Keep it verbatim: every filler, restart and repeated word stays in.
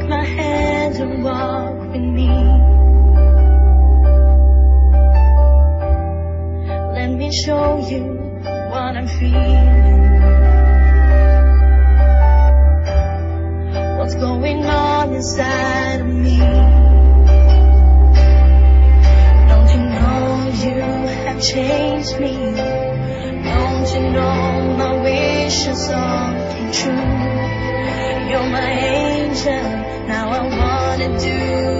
my hand and walk with me. Let me show you what I'm feeling. What's going on inside of me? Don't you know you have changed me? Don't you know my wishes all came true? You're my angel, now I wanna do